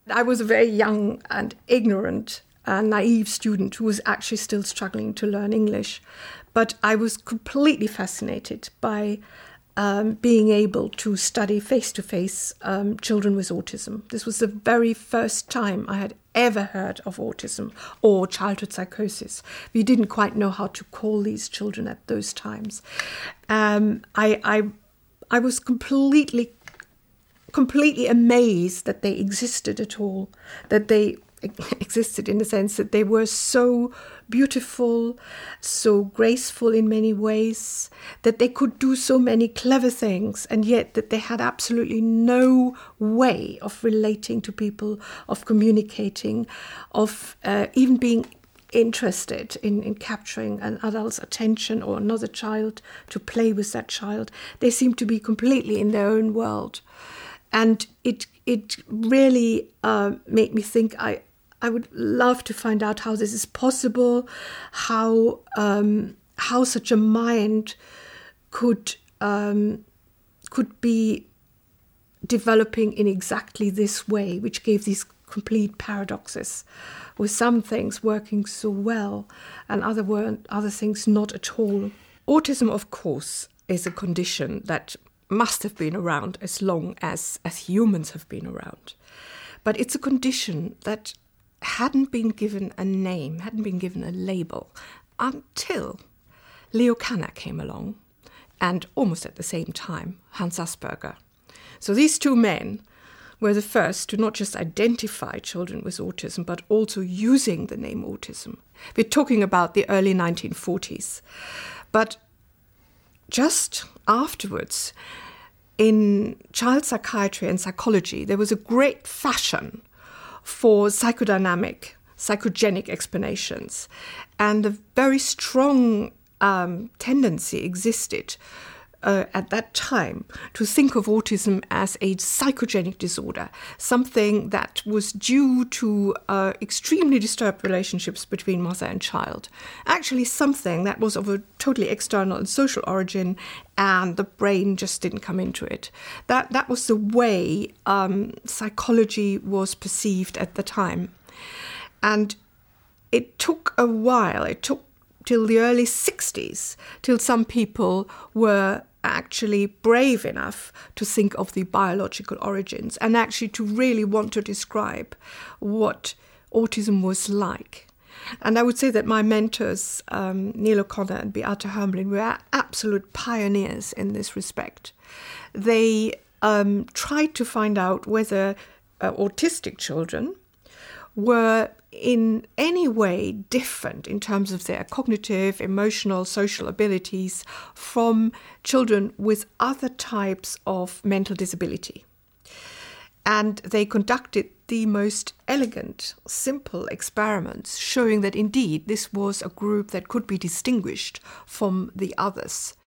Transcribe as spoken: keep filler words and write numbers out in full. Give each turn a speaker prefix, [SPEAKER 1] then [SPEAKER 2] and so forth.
[SPEAKER 1] I was a very young and ignorant and naive student who was actually still struggling to learn English. But I was completely fascinated by um, being able to study face-to-face um, children with autism. This was the very first time I had ever heard of autism or childhood psychosis. We didn't quite know how to call these children at those times. Um, I, I, I was completely, completely amazed that they existed at all, that they existed in the sense that they were so beautiful, so graceful in many ways, that they could do so many clever things, and yet that they had absolutely no way of relating to people, of communicating, of uh, even being interested in, in capturing an adult's attention or another child to play with that child. They seemed to be completely in their own world. And it it really uh, made me think I I would love to find out how this is possible, how um, how such a mind could um, could be developing in exactly this way, which gave these complete paradoxes, with some things working so well and other weren't, other things not at all. Autism, of course, is a condition that must have been around as long as, as humans have been around. But it's a condition that hadn't been given a name, hadn't been given a label until Leo Kanner came along, and almost at the same time, Hans Asperger. So these two men were the first to not just identify children with autism, but also using the name autism. We're talking about the early nineteen forties. But just afterwards, in child psychiatry and psychology, there was a great fashion for psychodynamic, psychogenic explanations. And a very strong um, tendency existed uh, at that time to think of autism as a psychogenic disorder, something that was due to uh, extremely disturbed relationships between mother and child. Actually something that was of a totally external and social origin, and the brain just didn't come into it. That that was the way um, psychology was perceived at the time. And it took a while, it took till the early sixties, till some people were actually brave enough to think of the biological origins and actually to really want to describe what autism was like. And I would say that my mentors, um, Neil O'Connor and Beate Hermelin, were absolute pioneers in this respect. They um, tried to find out whether uh, autistic children were in any way different in terms of their cognitive, emotional, social abilities from children with other types of mental disability. And they conducted the most elegant, simple experiments showing that indeed this was a group that could be distinguished from the others.